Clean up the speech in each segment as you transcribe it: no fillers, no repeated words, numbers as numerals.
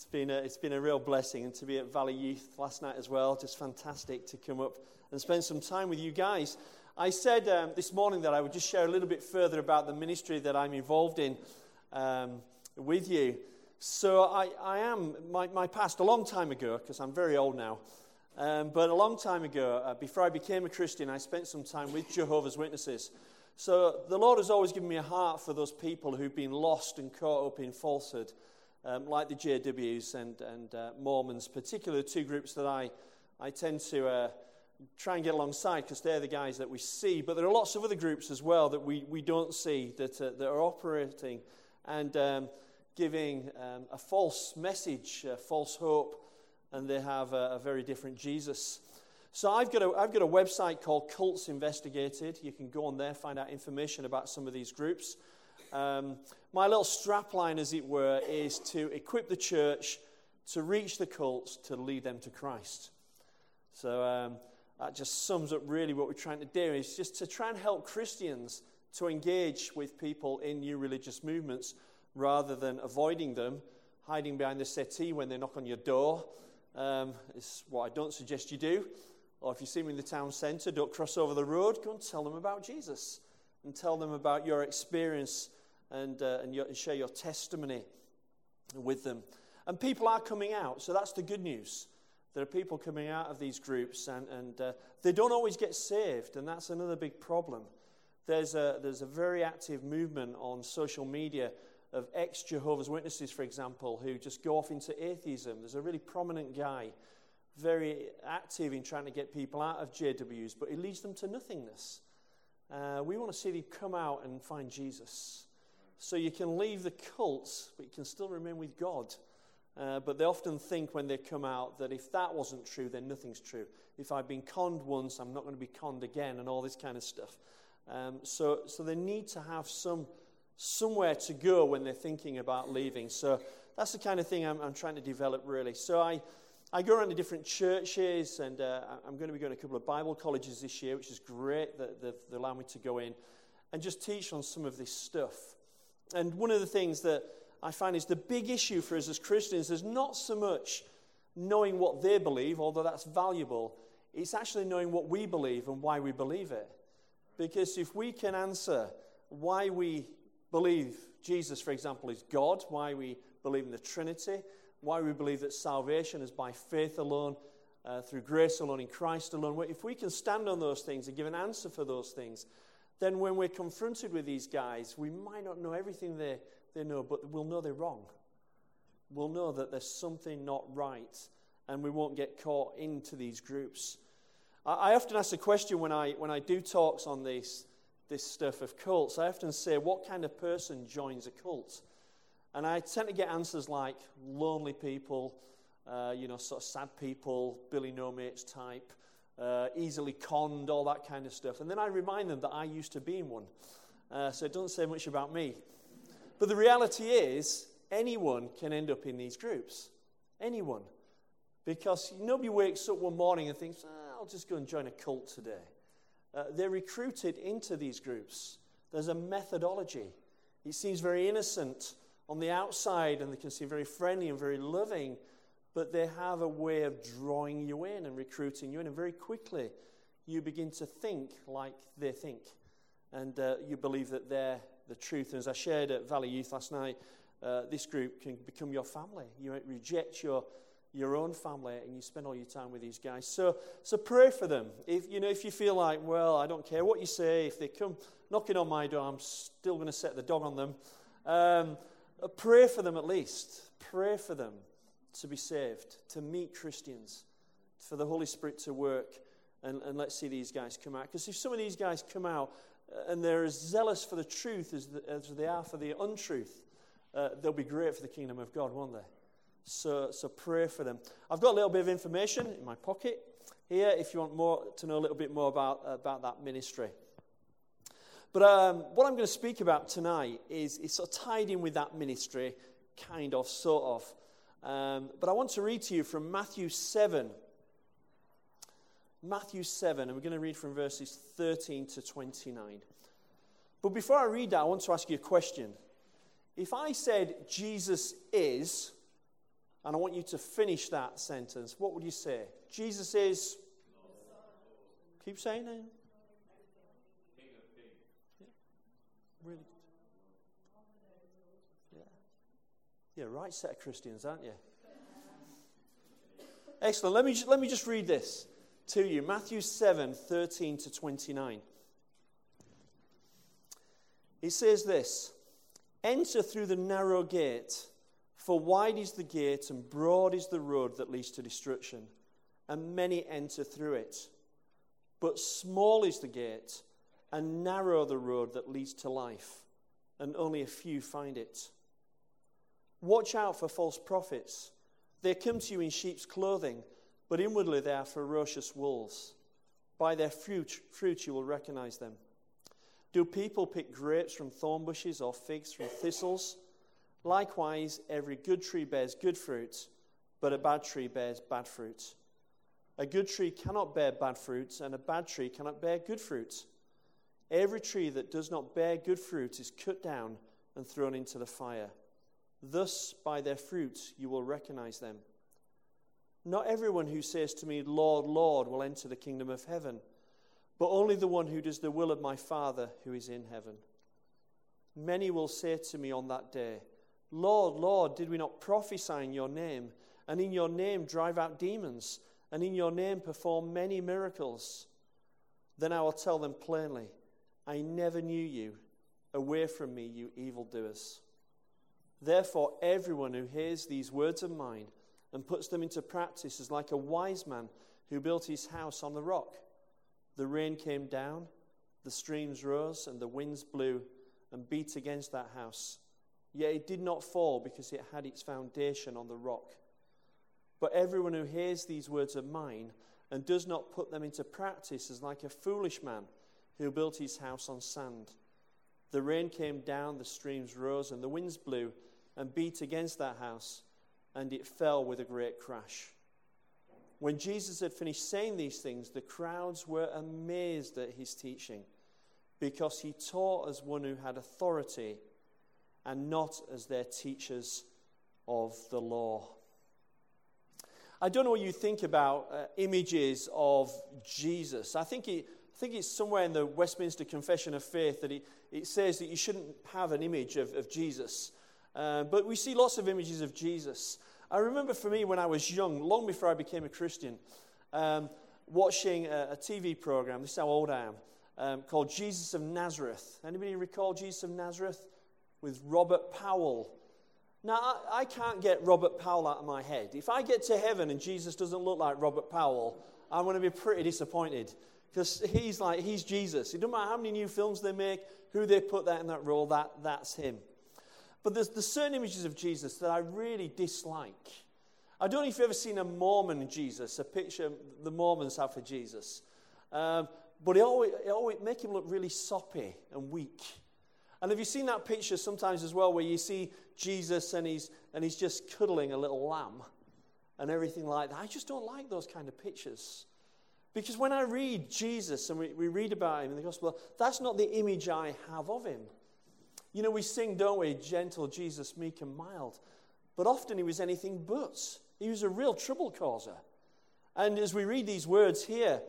It's been a real blessing, and to be at Valley Youth last night as well, just fantastic to come up and spend some time with you guys. I said this morning that I would just share a little bit further about the ministry that I'm involved in with you. So I am, my past, a long time ago, because I'm very old now, but a long time ago, before I became a Christian, I spent some time with Jehovah's Witnesses. So the Lord has always given me a heart for those people who've been lost and caught up in falsehood, like the JWs and Mormons, particularly the two groups that I tend to try and get alongside, because they're the guys that we see. But there are lots of other groups as well that we don't see that are operating and giving a false message, false hope, and they have a very different Jesus. So I've got a website called Cults Investigated. You can go on there, find out information about some of these groups. My little strapline, as it were, is to equip the church to reach the cults, to lead them to Christ. So that just sums up really what we're trying to do, is just to try and help Christians to engage with people in new religious movements rather than avoiding them, hiding behind the settee when they knock on your door. It's what I don't suggest you do. Or if you see them in the town centre, don't cross over the road. Go and tell them about Jesus and tell them about your experience and share your testimony with them. And people are coming out, so that's the good news. There are people coming out of these groups, and they don't always get saved, and that's another big problem. There's a very active movement on social media of ex-Jehovah's Witnesses, for example, who just go off into atheism. There's a really prominent guy, very active in trying to get people out of JWs, but he leads them to nothingness. We want to see them come out and find Jesus. So you can leave the cults, but you can still remain with God. But they often think when they come out that if that wasn't true, then nothing's true. If I've been conned once, I'm not going to be conned again, and all this kind of stuff. So they need to have somewhere to go when they're thinking about leaving. So that's the kind of thing I'm trying to develop, really. So I go around to different churches, and I'm going to be going to a couple of Bible colleges this year, which is great that they allow me to go in and just teach on some of this stuff. And one of the things that I find is the big issue for us as Christians is not so much knowing what they believe, although that's valuable. It's actually knowing what we believe and why we believe it. Because if we can answer why we believe Jesus, for example, is God, why we believe in the Trinity, why we believe that salvation is by faith alone, through grace alone, in Christ alone, if we can stand on those things and give an answer for those things, then when we're confronted with these guys, we might not know everything they know, but we'll know they're wrong. We'll know that there's something not right, and we won't get caught into these groups. I often ask the question when I do talks on this stuff of cults, I often say, what kind of person joins a cult? And I tend to get answers like lonely people, sort of sad people, Billy No Mates type, easily conned, all that kind of stuff. And then I remind them that I used to be in one. So it doesn't say much about me. But the reality is, anyone can end up in these groups. Anyone. Because nobody wakes up one morning and thinks, I'll just go and join a cult today. They're recruited into these groups. There's a methodology. It seems very innocent on the outside, and they can seem very friendly and very loving, but they have a way of drawing you in and recruiting you in, and very quickly you begin to think like they think, and you believe that they're the truth. And as I shared at Valley Youth last night, this group can become your family. You reject your own family, and you spend all your time with these guys. So pray for them. If you feel like, well, I don't care what you say, if they come knocking on my door, I'm still going to set the dog on them. Pray for them at least. Pray for them to be saved, to meet Christians, for the Holy Spirit to work, and let's see these guys come out. Because if some of these guys come out and they're as zealous for the truth as they are for the untruth, they'll be great for the kingdom of God, won't they? So pray for them. I've got a little bit of information in my pocket here if you want to know a little bit more about that ministry. But what I'm going to speak about tonight is sort of tied in with that ministry, kind of, sort of. But I want to read to you from Matthew 7. Matthew 7, and we're going to read from verses 13 to 29. But before I read that, I want to ask you a question. If I said Jesus is, And I want you to finish that sentence. What would you say? Jesus is... Keep saying it. Yeah. Really good. Yeah. Yeah, right set of Christians, aren't you? Excellent. Let me just read this to you. Matthew 7:13 to 29. It says this, "Enter through the narrow gate, for wide is the gate and broad is the road that leads to destruction, and many enter through it. But small is the gate and narrow the road that leads to life, and only a few find it. Watch out for false prophets. They come to you in sheep's clothing, but inwardly they are ferocious wolves. By their fruit you will recognize them. Do people pick grapes from thorn bushes or figs from thistles? Likewise, every good tree bears good fruit, but a bad tree bears bad fruit. A good tree cannot bear bad fruit, and a bad tree cannot bear good fruit. Every tree that does not bear good fruit is cut down and thrown into the fire. Thus, by their fruit, you will recognize them. Not everyone who says to me, 'Lord, Lord,' will enter the kingdom of heaven, but only the one who does the will of my Father who is in heaven. Many will say to me on that day, 'Lord, Lord, did we not prophesy in your name, and in your name drive out demons, and in your name perform many miracles?' Then I will tell them plainly, 'I never knew you. Away from me, you evildoers.' Therefore, everyone who hears these words of mine and puts them into practice is like a wise man who built his house on the rock. The rain came down, the streams rose, and the winds blew and beat against that house. Yet it did not fall because it had its foundation on the rock. But everyone who hears these words of mine and does not put them into practice is like a foolish man who built his house on sand. The rain came down, the streams rose, and the winds blew and beat against that house, and it fell with a great crash." When Jesus had finished saying these things, the crowds were amazed at his teaching, because he taught as one who had authority and not as their teachers of the law. I don't know what you think about images of Jesus. I think it's somewhere in the Westminster Confession of Faith that it says that you shouldn't have an image of Jesus. But we see lots of images of Jesus. I remember for me when I was young, long before I became a Christian, watching a TV program, this is how old I am, called Jesus of Nazareth. Anybody recall Jesus of Nazareth? With Robert Powell. Now, I can't get Robert Powell out of my head. If I get to heaven and Jesus doesn't look like Robert Powell, I'm going to be pretty disappointed. Because he's Jesus. It doesn't matter how many new films they make, who they put that in that role, that's him. But there's certain images of Jesus that I really dislike. I don't know if you've ever seen a Mormon Jesus, a picture the Mormons have for Jesus. But it always make him look really soppy and weak. And have you seen that picture sometimes as well where you see Jesus and he's just cuddling a little lamb and everything like that? I just don't like those kind of pictures. Because when I read Jesus and we read about him in the gospel, that's not the image I have of him. You know, we sing, don't we, gentle Jesus, meek and mild. But often he was anything but. He was a real trouble causer. And as we read these words here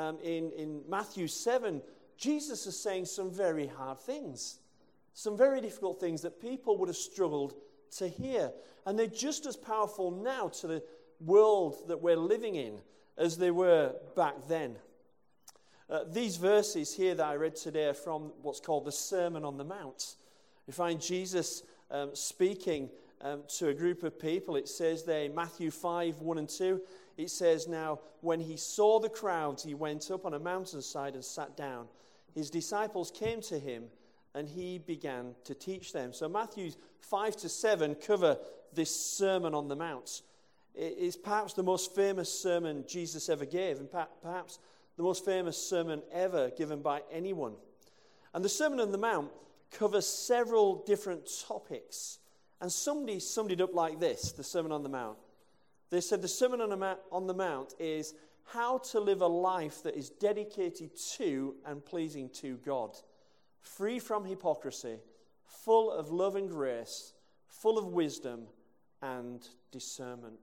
in Matthew 7, Jesus is saying some very hard things. Some very difficult things that people would have struggled to hear. And they're just as powerful now to the world that we're living in as they were back then. These verses here that I read today are from what's called the Sermon on the Mount. You find Jesus speaking to a group of people. It says there in Matthew 5, 1 and 2, it says, "Now, when he saw the crowds, he went up on a mountainside and sat down. His disciples came to him, and he began to teach them." So Matthew 5 to 7 cover this Sermon on the Mount. It is perhaps the most famous sermon Jesus ever gave, and perhaps the most famous sermon ever given by anyone. And the Sermon on the Mount covers several different topics. And somebody summed it up like this, the Sermon on the Mount. They said the Sermon on the Mount is how to live a life that is dedicated to and pleasing to God, free from hypocrisy, full of love and grace, full of wisdom, and discernment.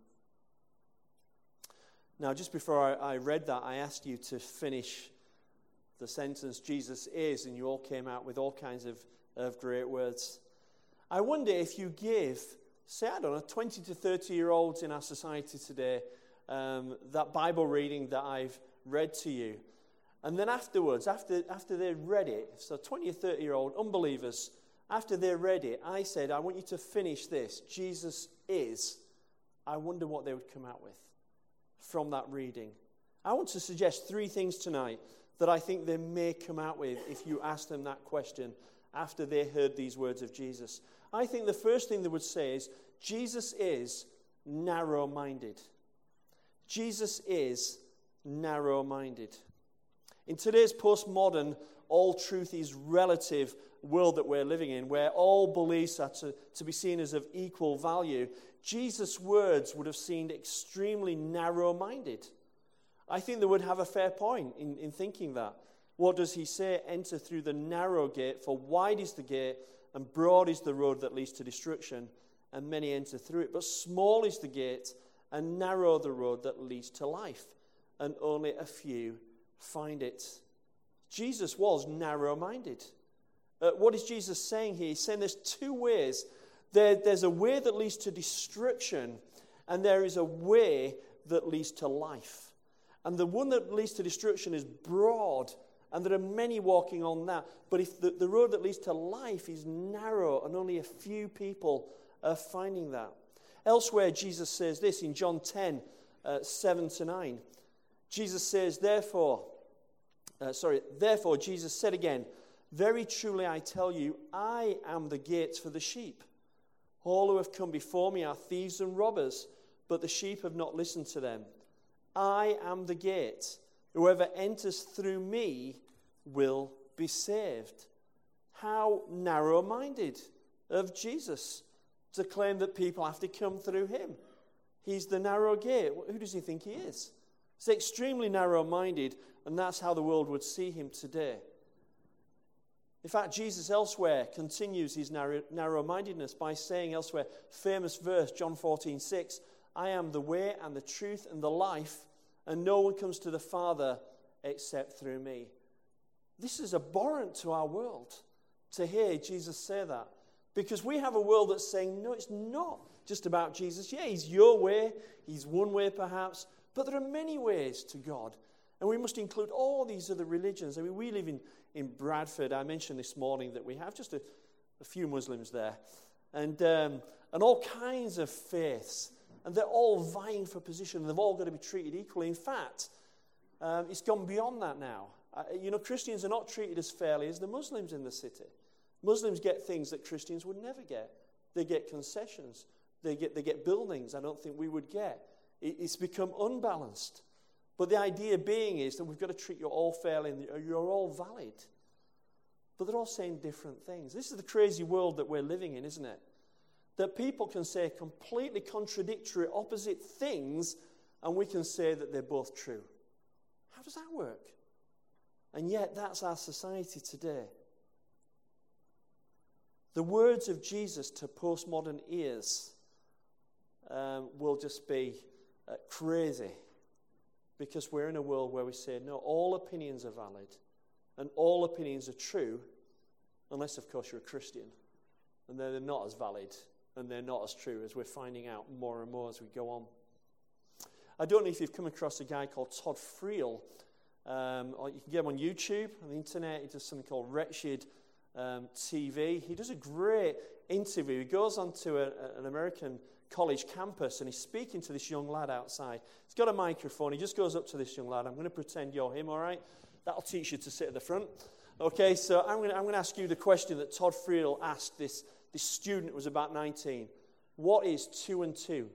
Now, just before I read that, I asked you to finish the sentence, Jesus is, and you all came out with all kinds of great words. I wonder if you give, say, 20 to 30-year-olds in our society today, that Bible reading that I've read to you, and then afterwards, after they read it, so 20 or 30-year-old unbelievers, after they read it, I said, I want you to finish this. Jesus is. I wonder what they would come out with from that reading. I want to suggest 3 things tonight that I think they may come out with if you ask them that question after they heard these words of Jesus. I think the first thing they would say is, Jesus is narrow-minded. Jesus is narrow-minded. In today's postmodern, all truth is relative world that we're living in, where all beliefs are to be seen as of equal value, Jesus' words would have seemed extremely narrow-minded. I think they would have a fair point in thinking that. What does he say? Enter through the narrow gate, for wide is the gate, and broad is the road that leads to destruction, and many enter through it. But small is the gate, and narrow the road that leads to life, and only a few find it. Jesus was narrow-minded. What is Jesus saying here? He's saying there's 2 ways. There's a way that leads to destruction, and there is a way that leads to life. And the one that leads to destruction is broad, and there are many walking on that. But if the road that leads to life is narrow, and only a few people are finding that. Elsewhere, Jesus says this in John 10, 7-9. Jesus says, Therefore, Jesus said again, very truly I tell you, I am the gate for the sheep. All who have come before me are thieves and robbers, but the sheep have not listened to them. I am the gate. Whoever enters through me will be saved. How narrow-minded of Jesus to claim that people have to come through him. He's the narrow gate. Who does he think he is? He's extremely narrow-minded, and that's how the world would see him today. In fact, Jesus elsewhere continues his narrow-mindedness by saying elsewhere, famous verse, John 14:6, I am the way and the truth and the life, and no one comes to the Father except through me. This is abhorrent to our world to hear Jesus say that, because we have a world that's saying, no, it's not just about Jesus. Yeah, he's your way, he's one way perhaps, but there are many ways to God. And we must include all these other religions. I mean, we live in Bradford. I mentioned this morning that we have just a few Muslims there. And all kinds of faiths. And they're all vying for position. And they've all got to be treated equally. In fact, it's gone beyond that now. Christians are not treated as fairly as the Muslims in the city. Muslims get things that Christians would never get. They get concessions. They get buildings I don't think we would get. It's become unbalanced. But the idea being is that we've got to treat you all fairly and you're all valid. But they're all saying different things. This is the crazy world that we're living in, isn't it? That people can say completely contradictory, opposite things, and we can say that they're both true. How does that work? And yet that's our society today. The words of Jesus to postmodern ears will just be crazy. Because we're in a world where we say, no, all opinions are valid and all opinions are true, unless, of course, you're a Christian. And they're not as valid and they're not as true, as we're finding out more and more as we go on. I don't know if you've come across a guy called Todd Friel. Or you can get him on YouTube, on the internet. He does something called Wretched TV. He does a great interview. He goes onto an American college campus and he's speaking to this young lad outside. He's got a microphone. He just goes up to this young lad. I'm going to pretend you're him, all right? That'll teach you to sit at the front. Okay, so I'm going to ask you the question that Todd Friel asked this student who was about 19. What is 2 and 2?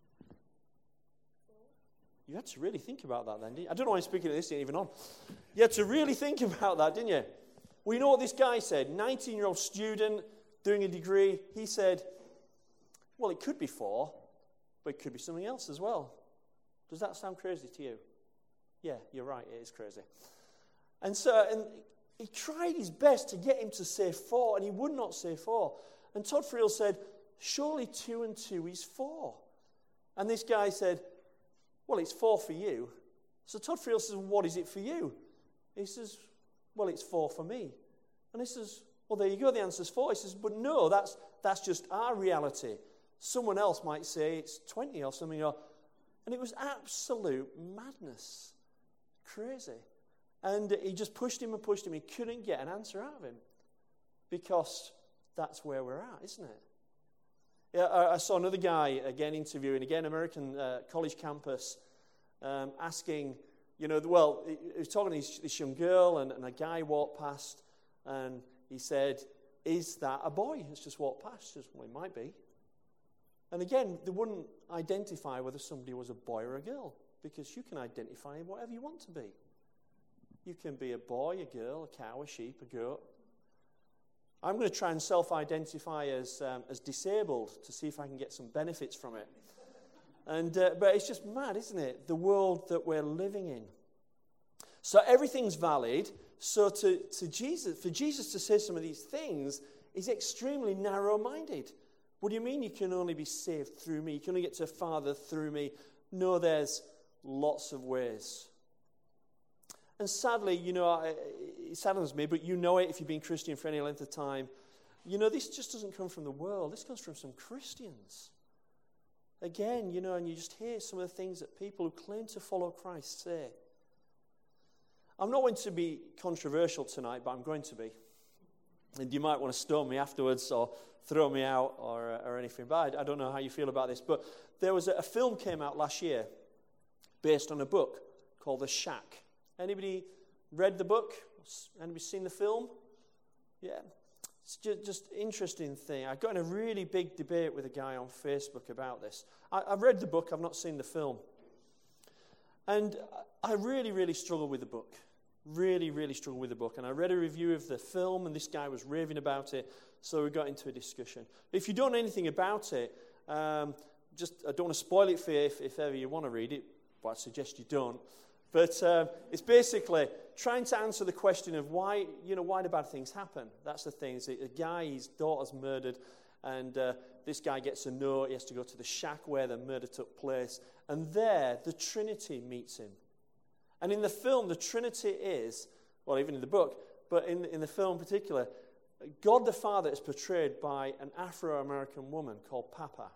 You had to really think about that then, didn't you? I don't know why I'm speaking at this, ain't even on. You had to really think about that, didn't you? Well, you know what this guy said? 19-year-old student doing a degree. He said, well, it could be 4, but it could be something else as well. Does that sound crazy to you? Yeah, you're right, it is crazy. And he tried his best to get him to say 4, and he would not say 4. And Todd Friel said, surely 2 and 2 is 4. And this guy said, well, it's 4 for you. So Todd Friel says, what is it for you? He says, well, it's 4 for me. And he says, well, there you go, the answer's 4. He says, but no, that's just our reality. Someone else might say it's 20 or something. And it was absolute madness. Crazy. And he just pushed him and pushed him. He couldn't get an answer out of him. Because that's where we're at, isn't it? Yeah, I saw another guy, again, interviewing, again, American college campus, asking, he was talking to this young girl, and a guy walked past, and he said, is that a boy? It's just walked past. He says, well, it might be. And again, they wouldn't identify whether somebody was a boy or a girl, because you can identify whatever you want to be. You can be a boy, a girl, a cow, a sheep, a goat. I'm going to try and self-identify as disabled to see if I can get some benefits from it. But it's just mad, isn't it? The world that we're living in. So everything's valid. So to Jesus, for Jesus to say some of these things is extremely narrow-minded. What do you mean you can only be saved through me? You can only get to the Father through me? No, there's lots of ways. And sadly, it saddens me, but you know it if you've been Christian for any length of time. This just doesn't come from the world. This comes from some Christians. Again, and you just hear some of the things that people who claim to follow Christ say. I'm not going to be controversial tonight, but I'm going to be. And you might want to stone me afterwards or throw me out or anything. But I don't know how you feel about this. But there was a film came out last year based on a book called The Shack. Anybody read the book? Anybody seen the film? Yeah. It's just interesting thing. I got in a really big debate with a guy on Facebook about this. I've read the book. I've not seen the film. And I really, really struggled with the book. Really, really struggled with the book. And I read a review of the film, and this guy was raving about it, so we got into a discussion. If you don't know anything about it, I don't want to spoil it for you if ever you want to read it, but I suggest you don't. But it's basically trying to answer the question of why do bad things happen? That's the thing. Is a guy, his daughter's murdered, and this guy gets a note. He has to go to the shack where the murder took place. And there, the Trinity meets him. And in the film, the Trinity is, well, even in the book, but in the film in particular, God the Father is portrayed by an Afro-American woman called Papa.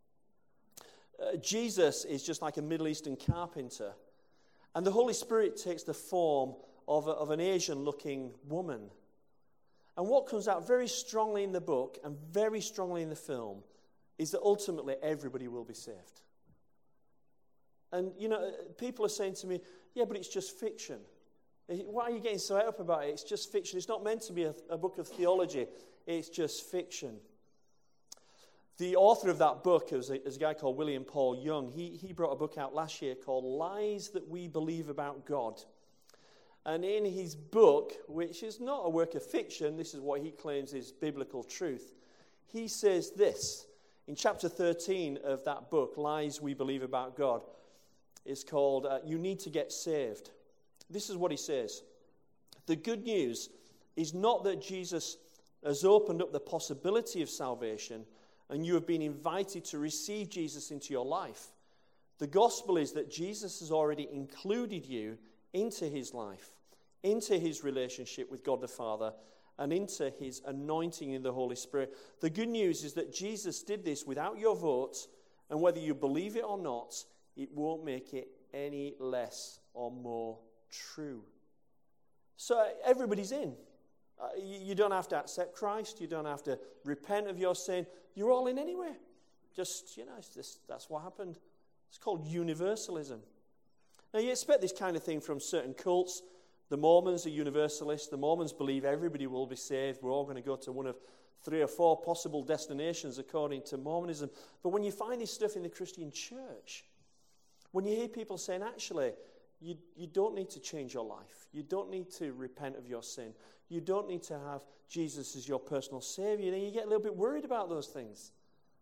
Jesus is just like a Middle Eastern carpenter. And the Holy Spirit takes the form of an Asian-looking woman. And what comes out very strongly in the book and very strongly in the film is that ultimately everybody will be saved. And, people are saying to me, yeah, but it's just fiction. Why are you getting so up about it? It's just fiction. It's not meant to be a book of theology. It's just fiction. The author of that book is a guy called William Paul Young. He brought a book out last year called Lies That We Believe About God. And in his book, which is not a work of fiction, this is what he claims is biblical truth, he says this. In chapter 13 of that book, Lies We Believe About God, is called You Need to Get Saved. This is what he says. The good news is not that Jesus has opened up the possibility of salvation and you have been invited to receive Jesus into your life. The gospel is that Jesus has already included you into his life, into his relationship with God the Father, and into his anointing in the Holy Spirit. The good news is that Jesus did this without your vote, and whether you believe it or not, it won't make it any less or more true. So everybody's in. You don't have to accept Christ. You don't have to repent of your sin. You're all in anyway. Just, that's what happened. It's called universalism. Now, you expect this kind of thing from certain cults. The Mormons are universalists. The Mormons believe everybody will be saved. We're all going to go to one of 3 or 4 possible destinations according to Mormonism. But when you find this stuff in the Christian church, when you hear people saying, actually, you don't need to change your life. You don't need to repent of your sin. You don't need to have Jesus as your personal Savior. You get a little bit worried about those things.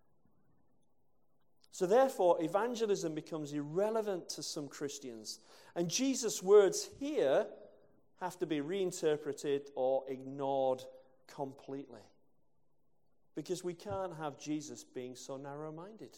So therefore, evangelism becomes irrelevant to some Christians. And Jesus' words here have to be reinterpreted or ignored completely. because we can't have Jesus being so narrow-minded.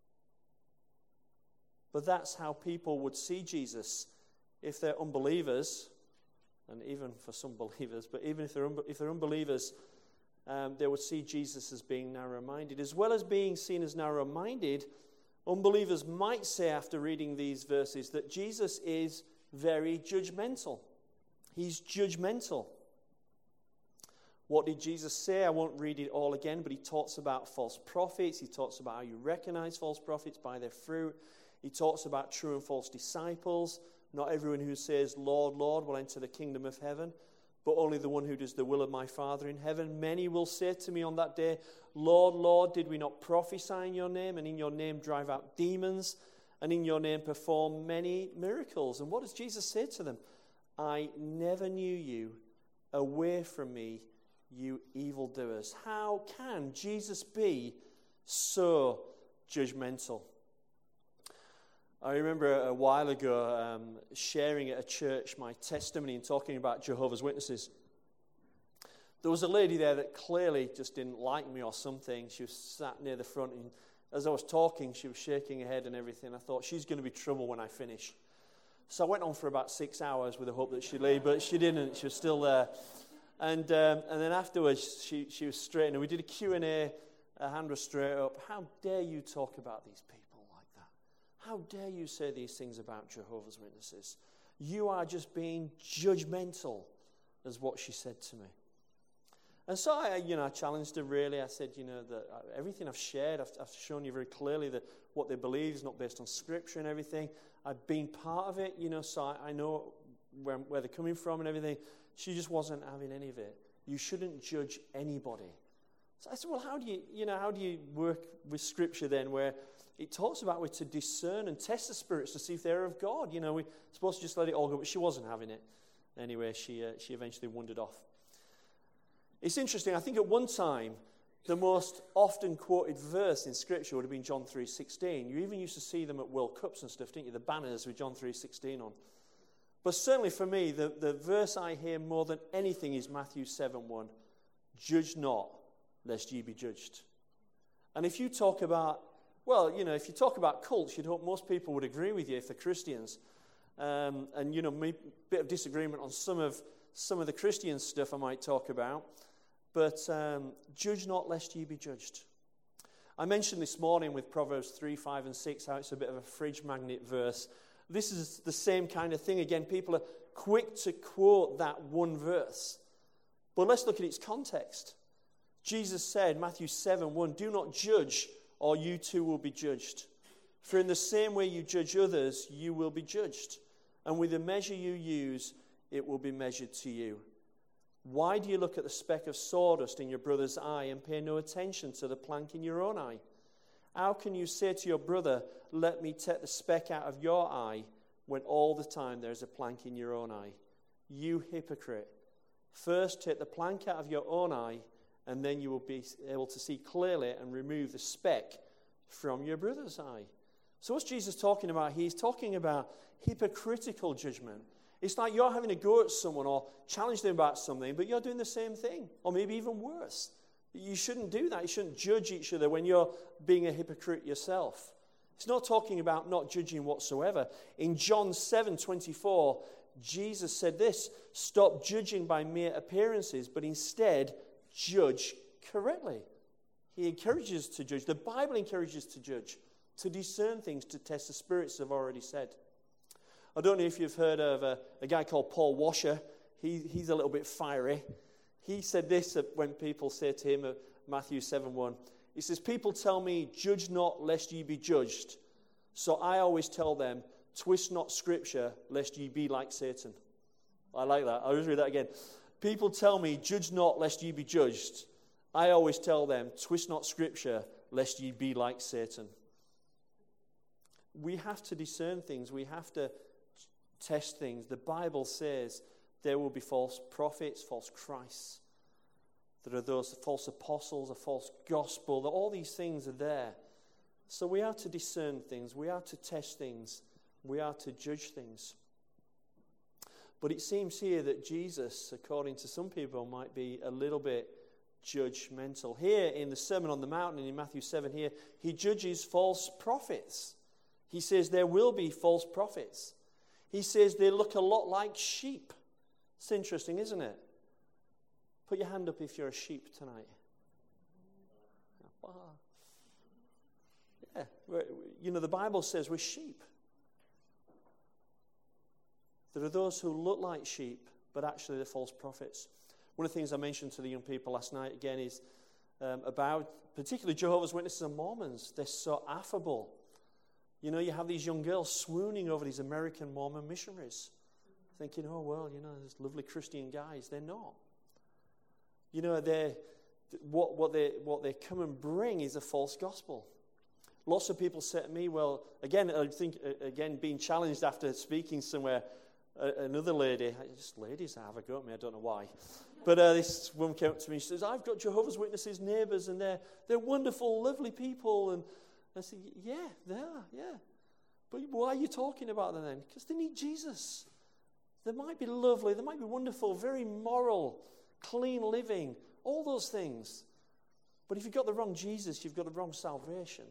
But that's how people would see Jesus if they're unbelievers, and even for some believers, but even if they're unbelievers, they would see Jesus as being narrow-minded. As well as being seen as narrow-minded, unbelievers might say after reading these verses that Jesus is very judgmental. He's judgmental. What did Jesus say? I won't read it all again, but he talks about false prophets. He talks about how you recognize false prophets by their fruit. He talks about true and false disciples. Not everyone who says, Lord, Lord, will enter the kingdom of heaven, but only the one who does the will of my Father in heaven. Many will say to me on that day, Lord, Lord, did we not prophesy in your name, and in your name drive out demons, and in your name perform many miracles? And what does Jesus say to them? I never knew you. Away from me, you evildoers. How can Jesus be so judgmental? I remember a while ago sharing at a church my testimony and talking about Jehovah's Witnesses. There was a lady there that clearly just didn't like me or something. She was sat near the front, and as I was talking, she was shaking her head and everything. I thought, she's going to be trouble when I finish. So I went on for about 6 hours with the hope that she'd leave, but she didn't. She was still there. And then afterwards, she was straight, and we did a Q&A. Her hand was straight up. How dare you talk about these people? How dare you say these things about Jehovah's Witnesses? You are just being judgmental, is what she said to me. And so I challenged her really. I said, that everything I've shared, I've shown you very clearly that what they believe is not based on Scripture and everything. I've been part of it, so I know where they're coming from and everything. She just wasn't having any of it. You shouldn't judge anybody. So I said, well, how do you work with Scripture then, where it talks about we're to discern and test the spirits to see if they're of God. We're supposed to just let it all go, but she wasn't having it. Anyway, she eventually wandered off. It's interesting. I think at one time, the most often quoted verse in Scripture would have been John 3:16. You even used to see them at World Cups and stuff, didn't you? The banners with John 3:16 on. But certainly for me, the verse I hear more than anything is Matthew 7:1. Judge not, lest ye be judged. And if you talk about if you talk about cults, you'd hope most people would agree with you if they're Christians. Maybe a bit of disagreement on some of the Christian stuff I might talk about. But judge not lest ye be judged. I mentioned this morning with Proverbs 3, 5, and 6 how it's a bit of a fridge magnet verse. This is the same kind of thing. Again, people are quick to quote that one verse. But let's look at its context. Jesus said, Matthew 7:1, do not judge, or you too will be judged. For in the same way you judge others, you will be judged. And with the measure you use, it will be measured to you. Why do you look at the speck of sawdust in your brother's eye and pay no attention to the plank in your own eye? How can you say to your brother, let me take the speck out of your eye, when all the time there's a plank in your own eye? You hypocrite. First take the plank out of your own eye, and then you will be able to see clearly and remove the speck from your brother's eye. So what's Jesus talking about? He's talking about hypocritical judgment. It's like you're having a go at someone or challenge them about something, but you're doing the same thing, or maybe even worse. You shouldn't do that. You shouldn't judge each other when you're being a hypocrite yourself. It's not talking about not judging whatsoever. In John 7:24, Jesus said this, stop judging by mere appearances, but instead judge correctly. He encourages us to judge. The Bible encourages us to judge, to discern things, to test the spirits, I've already said. I don't know if you've heard of a guy called Paul Washer. He's a little bit fiery. He said this when people say to him, Matthew 7:1, he says, people tell me, judge not lest ye be judged. So I always tell them, twist not Scripture lest ye be like Satan. I like that. I'll just read that again. People tell me, judge not lest ye be judged. I always tell them, twist not Scripture lest ye be like Satan. We have to discern things. We have to test things. The Bible says there will be false prophets, false Christs. There are those false apostles, a false gospel. All these things are there. So we are to discern things. We are to test things. We are to judge things. But it seems here that Jesus, according to some people, might be a little bit judgmental. Here in the Sermon on the Mountain in Matthew 7 here, he judges false prophets. He says there will be false prophets. He says they look a lot like sheep. It's interesting, isn't it? Put your hand up if you're a sheep tonight. Yeah, the Bible says we're sheep. There are those who look like sheep, but actually they're false prophets. One of the things I mentioned to the young people last night, again, is about particularly Jehovah's Witnesses and Mormons. They're so affable. You have these young girls swooning over these American Mormon missionaries, thinking, oh, well, there's lovely Christian guys. They're not. What they come and bring is a false gospel. Lots of people say to me, well, again, I think, being challenged after speaking somewhere, another lady, just ladies have a go at me, I don't know why, but this woman came up to me and she says, I've got Jehovah's Witnesses neighbours and they're wonderful, lovely people. And I said, yeah, they are, yeah. But why are you talking about them then? Because they need Jesus. They might be lovely, they might be wonderful, very moral, clean living, all those things. But if you've got the wrong Jesus, you've got the wrong salvation.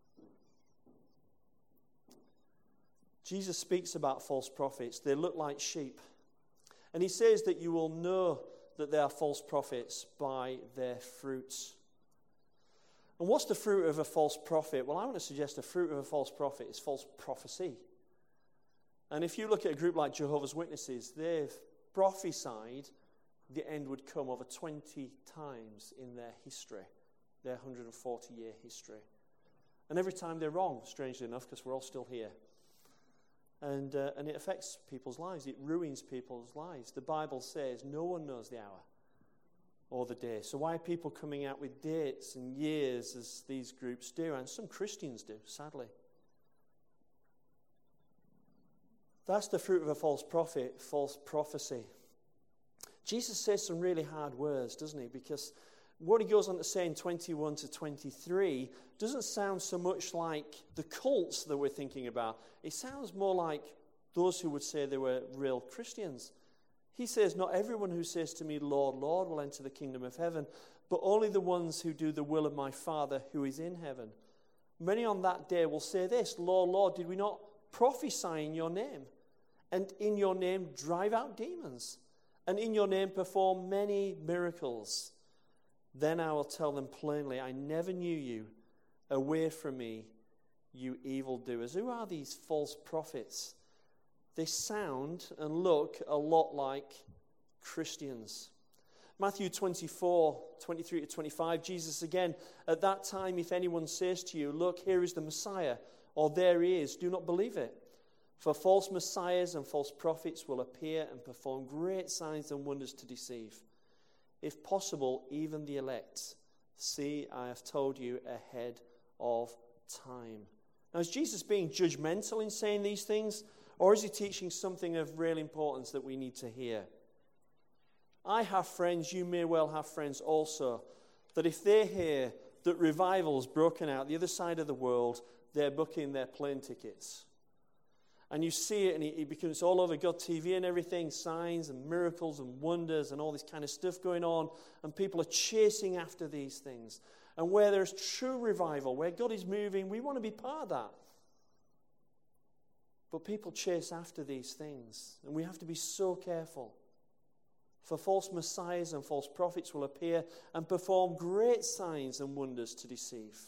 Jesus speaks about false prophets. They look like sheep. And he says that you will know that they are false prophets by their fruits. And what's the fruit of a false prophet? Well, I want to suggest the fruit of a false prophet is false prophecy. And if you look at a group like Jehovah's Witnesses, they've prophesied the end would come over 20 times in their history, their 140-year history. And every time they're wrong, strangely enough, because we're all still here. And it affects people's lives. It ruins people's lives. The Bible says no one knows the hour or the day. So why are people coming out with dates and years as these groups do? And some Christians do, sadly. That's the fruit of a false prophet, false prophecy. Jesus says some really hard words, doesn't he? Because what he goes on to say in 21 to 23 doesn't sound so much like the cults that we're thinking about. It sounds more like those who would say they were real Christians. He says, not everyone who says to me, Lord, Lord, will enter the kingdom of heaven, but only the ones who do the will of my Father who is in heaven. Many on that day will say this, Lord, Lord, did we not prophesy in your name? And in your name drive out demons? And in your name perform many miracles? Then I will tell them plainly, I never knew you. Away from me, you evildoers. Who are these false prophets? They sound and look a lot like Christians. Matthew 24, 23 to 25, Jesus again, at that time, if anyone says to you, look, here is the Messiah, or there he is, do not believe it. For false messiahs and false prophets will appear and perform great signs and wonders to deceive. If possible, even the elect. See, I have told you ahead of time. Now, is Jesus being judgmental in saying these things? Or is he teaching something of real importance that we need to hear? I have friends, you may well have friends also, that if they hear that revival's broken out the other side of the world, they're booking their plane tickets. And you see it, and it becomes all over God TV and everything, signs and miracles and wonders and all this kind of stuff going on, and people are chasing after these things. And where there's true revival, where God is moving, we want to be part of that. But people chase after these things, and we have to be so careful. For false messiahs and false prophets will appear and perform great signs and wonders to deceive.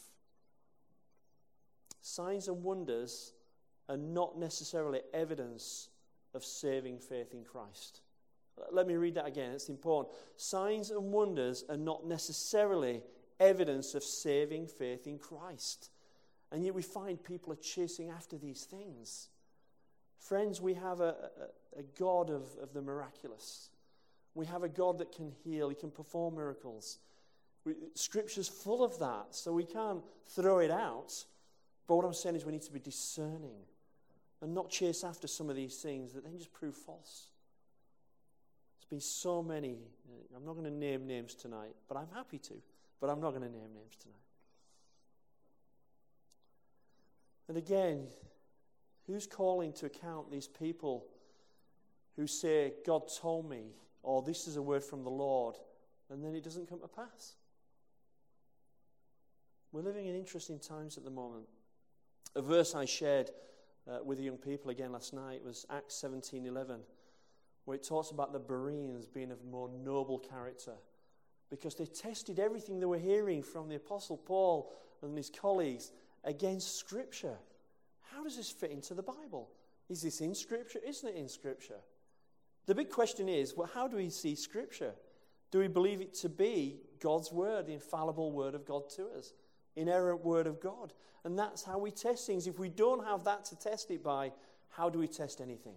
Signs and wonders are not necessarily evidence of saving faith in Christ. Let me read that again, it's important. Signs and wonders are not necessarily evidence of saving faith in Christ. And yet we find people are chasing after these things. Friends, we have a God of the miraculous. We have a God that can heal, he can perform miracles. Scripture's full of that, so we can't throw it out. But what I'm saying is we need to be discerning and not chase after some of these things that then just prove false. There's been so many. I'm not going to name names tonight, but I'm happy to. But I'm not going to name names tonight. And again, who's calling to account these people who say, God told me, or this is a word from the Lord, and then it doesn't come to pass. We're living in interesting times at the moment. A verse I shared with the young people again last night was Acts 17:11, where it talks about the Bereans being of more noble character because they tested everything they were hearing from the Apostle Paul and his colleagues against Scripture. How does this fit into the Bible? Is this in Scripture? Isn't it in Scripture? The big question is, well, how do we see Scripture? Do we believe it to be God's Word, the infallible Word of God to us? Inerrant Word of God. And that's how we test things. If we don't have that to test it by, how do we test anything?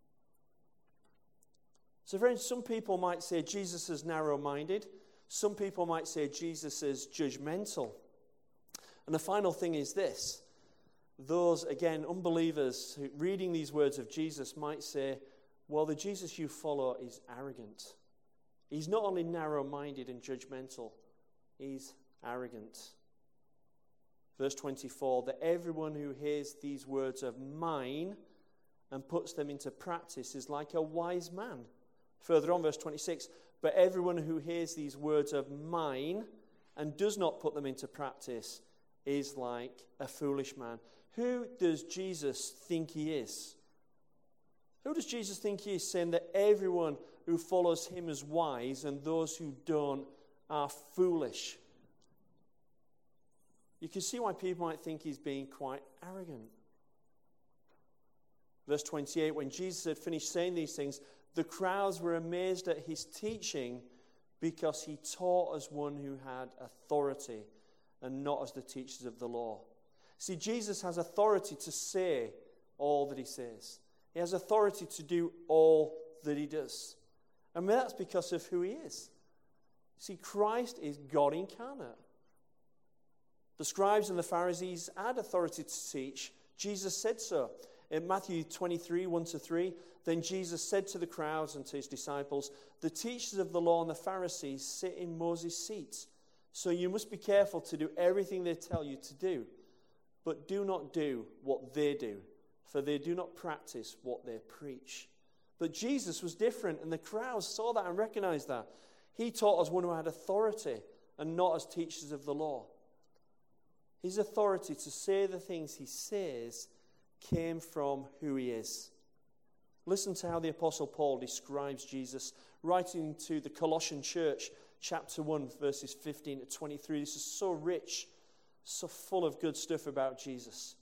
So friends, some people might say Jesus is narrow-minded. Some people might say Jesus is judgmental. And the final thing is this. Those, again, unbelievers who, reading these words of Jesus might say, well, the Jesus you follow is arrogant. He's not only narrow-minded and judgmental, he's arrogant. Verse 24, that everyone who hears these words of mine and puts them into practice is like a wise man. Further on, verse 26, but everyone who hears these words of mine and does not put them into practice is like a foolish man. Who does Jesus think he is? Who does Jesus think he is, saying that everyone who follows him is wise and those who don't are foolish? You can see why people might think he's being quite arrogant. Verse 28, when Jesus had finished saying these things, the crowds were amazed at his teaching because he taught as one who had authority and not as the teachers of the law. See, Jesus has authority to say all that he says. He has authority to do all that he does. And that's because of who he is. See, Christ is God incarnate. The scribes and the Pharisees had authority to teach. Jesus said so. In Matthew 23, 1-3, then Jesus said to the crowds and to his disciples, the teachers of the law and the Pharisees sit in Moses' seats. So you must be careful to do everything they tell you to do. But do not do what they do, for they do not practice what they preach. But Jesus was different, and the crowds saw that and recognized that. He taught as one who had authority and not as teachers of the law. His authority to say the things he says came from who he is. Listen to how the Apostle Paul describes Jesus, writing to the Colossian church, chapter 1, verses 15-23. This is so rich, so full of good stuff about Jesus.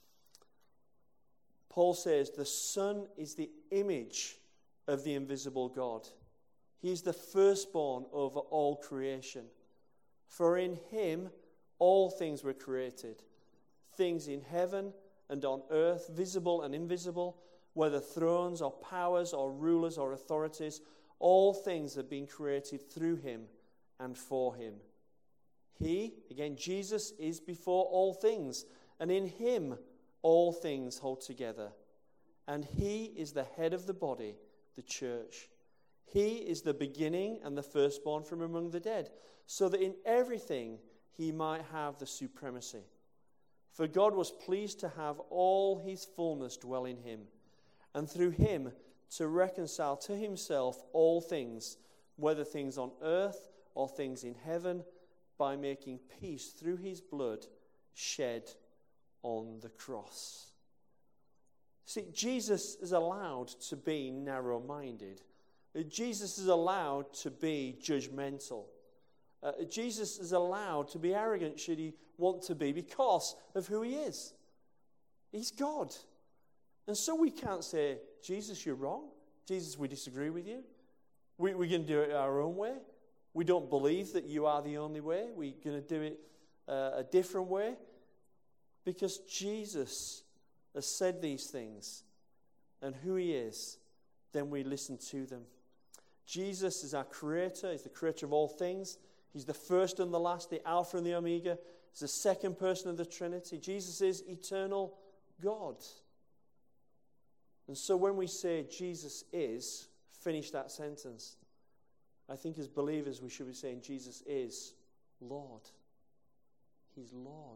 Paul says, the Son is the image of the invisible God. He is the firstborn over all creation. For in him all things were created, things in heaven and on earth, visible and invisible, whether thrones or powers or rulers or authorities, all things have been created through him and for him. He, again, Jesus, is before all things, and in him all things hold together. And he is the head of the body, the church. He is the beginning and the firstborn from among the dead, so that in everything he might have the supremacy. For God was pleased to have all his fullness dwell in him, and through him to reconcile to himself all things, whether things on earth or things in heaven, by making peace through his blood shed on the cross. See, Jesus is allowed to be narrow-minded. Jesus is allowed to be judgmental. Jesus is allowed to be arrogant should he want to be because of who he is. He's God. And so we can't say, Jesus, you're wrong. Jesus, we disagree with you. We're going to do it our own way. We don't believe that you are the only way. We're going to do it a different way. Because Jesus has said these things and who he is, then we listen to them. Jesus is our creator. He's the creator of all things. He's the first and the last, the Alpha and the Omega. He's the second person of the Trinity. Jesus is eternal God. And so when we say Jesus is, finish that sentence. I think as believers we should be saying Jesus is Lord. He's Lord.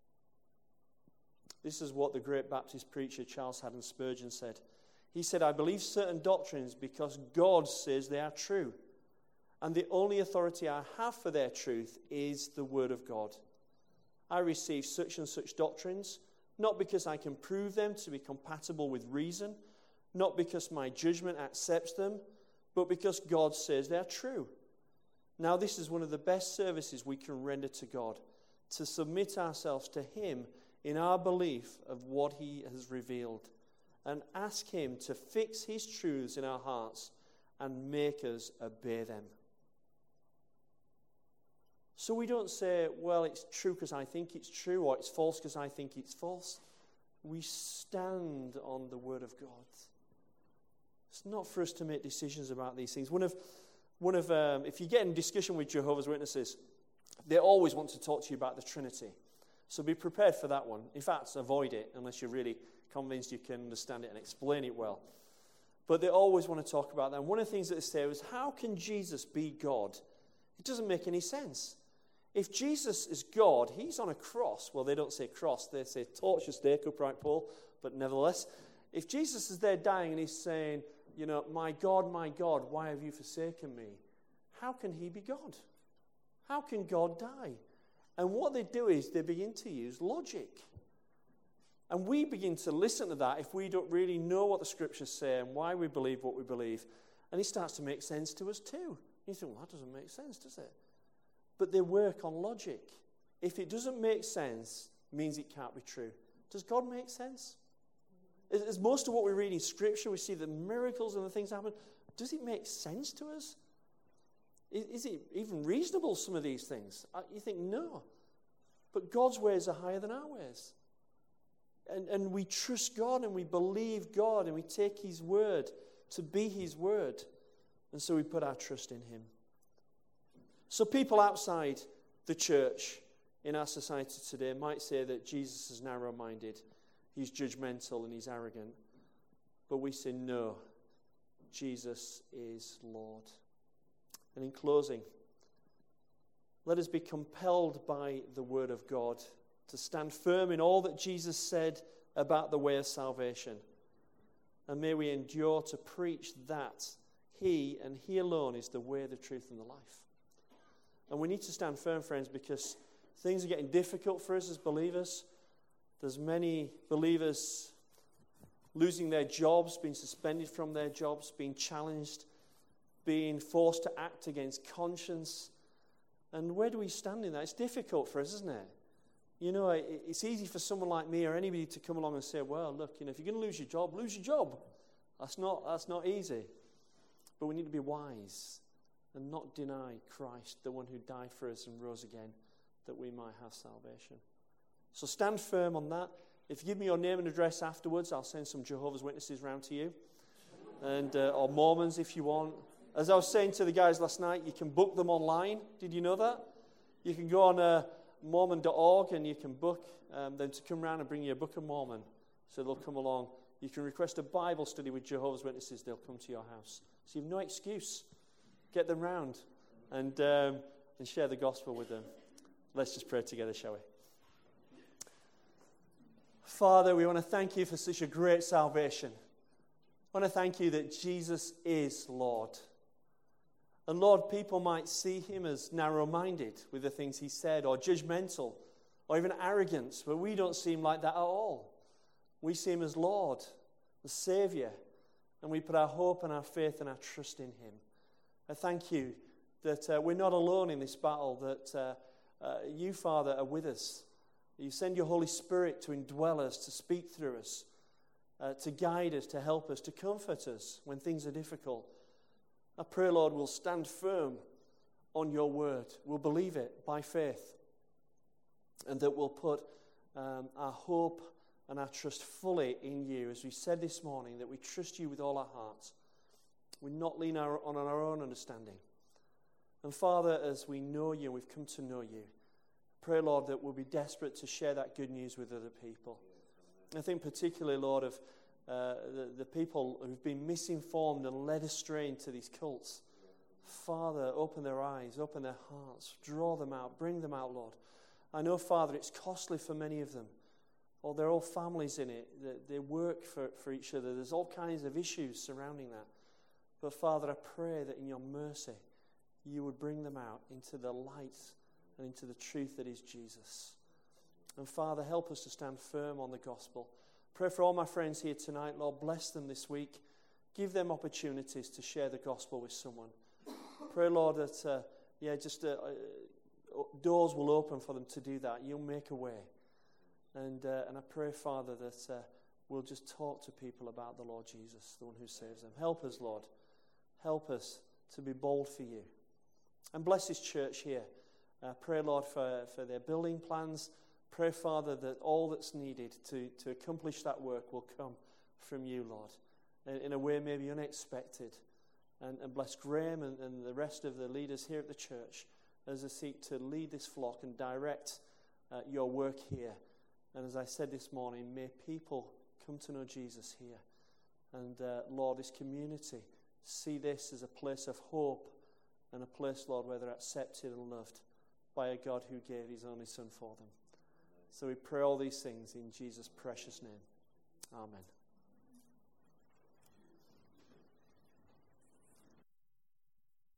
This is what the great Baptist preacher Charles Haddon Spurgeon said. He said, I believe certain doctrines because God says they are true. and the only authority I have for their truth is the Word of God. I receive such and such doctrines, not because I can prove them to be compatible with reason, not because my judgment accepts them, but because God says they are true. Now this is one of the best services we can render to God, to submit ourselves to Him in our belief of what He has revealed, and ask Him to fix His truths in our hearts and make us obey them. So we don't say, well, it's true because I think it's true, or it's false because I think it's false. We stand on the Word of God. It's not for us to make decisions about these things. If you get in discussion with Jehovah's Witnesses, they always want to talk to you about the Trinity. So be prepared for that one. In fact, avoid it unless you're really convinced you can understand it and explain it well. But they always want to talk about that. And one of the things that they say is, how can Jesus be God? It doesn't make any sense. If Jesus is God, He's on a cross. Well, they don't say cross, they say torture stake, upright pole. But nevertheless, if Jesus is there dying and He's saying, my God, why have you forsaken me? How can He be God? How can God die? And what they do is they begin to use logic. And we begin to listen to that if we don't really know what the Scriptures say and why we believe what we believe. And it starts to make sense to us too. You think, well, that doesn't make sense, does it? But they work on logic. If it doesn't make sense, it means it can't be true. Does God make sense? Is most of what we read in Scripture, we see the miracles and the things happen, does it make sense to us? Is it even reasonable, some of these things? You think, no. But God's ways are higher than our ways. And we trust God and we believe God and we take His word to be His word. And so we put our trust in Him. So people outside the church in our society today might say that Jesus is narrow-minded. He's judgmental and He's arrogant. But we say, no, Jesus is Lord. And in closing, let us be compelled by the Word of God to stand firm in all that Jesus said about the way of salvation. And may we endure to preach that He and He alone is the way, the truth, and the life. And we need to stand firm, friends, because things are getting difficult for us as believers. There's many believers losing their jobs, being suspended from their jobs, being challenged, being forced to act against conscience. And where do we stand in that? It's difficult for us, isn't it? It's easy for someone like me or anybody to come along and say, well, look, if you're going to lose your job, lose your job. That's not easy. But we need to be wise and not deny Christ, the one who died for us and rose again, that we might have salvation. So stand firm on that. If you give me your name and address afterwards, I'll send some Jehovah's Witnesses round to you, and or Mormons if you want. As I was saying to the guys last night, you can book them online. Did you know that? You can go on mormon.org and you can book them to come around and bring you a Book of Mormon. So they'll come along. You can request a Bible study with Jehovah's Witnesses. They'll come to your house. So you have no excuse. Get them round and share the gospel with them. Let's just pray together, shall we? Father, we want to thank You for such a great salvation. I want to thank You that Jesus is Lord. And Lord, people might see Him as narrow-minded with the things He said, or judgmental, or even arrogant, but we don't see Him like that at all. We see Him as Lord, as Savior, and we put our hope and our faith and our trust in Him. I thank You that we're not alone in this battle, that You, Father, are with us. You send Your Holy Spirit to indwell us, to speak through us, to guide us, to help us, to comfort us when things are difficult. I pray, Lord, we'll stand firm on Your word. We'll believe it by faith. And that we'll put our hope and our trust fully in You. As we said this morning, that we trust You with all our hearts. We not lean on our own understanding. And Father, as we know You and we've come to know You, pray, Lord, that we'll be desperate to share that good news with other people. I think particularly, Lord, of the people who've been misinformed and led astray into these cults. Father, open their eyes, open their hearts, draw them out, bring them out, Lord. I know, Father, it's costly for many of them. Or they're all families in it. They work for each other. There's all kinds of issues surrounding that. But Father, I pray that in Your mercy, you would bring them out into the light and into the truth that is Jesus. And Father, help us to stand firm on the gospel. Pray for all my friends here tonight, Lord. Bless them this week. Give them opportunities to share the gospel with someone. Pray, Lord, that doors will open for them to do that. You'll make a way. And I pray, Father, that we'll just talk to people about the Lord Jesus, the one who saves them. Help us, Lord. Help us to be bold for you. And bless this church here. Pray, Lord, for their building plans. Pray, Father, that all that's needed to accomplish that work will come from you, Lord, in a way maybe unexpected. And bless Graham and the rest of the leaders here at the church as they seek to lead this flock and direct your work here. And as I said this morning, may people come to know Jesus here. And Lord, this community see this as a place of hope and a place, Lord, where they're accepted and loved by a God who gave his only Son for them. So we pray all these things in Jesus' precious name. Amen.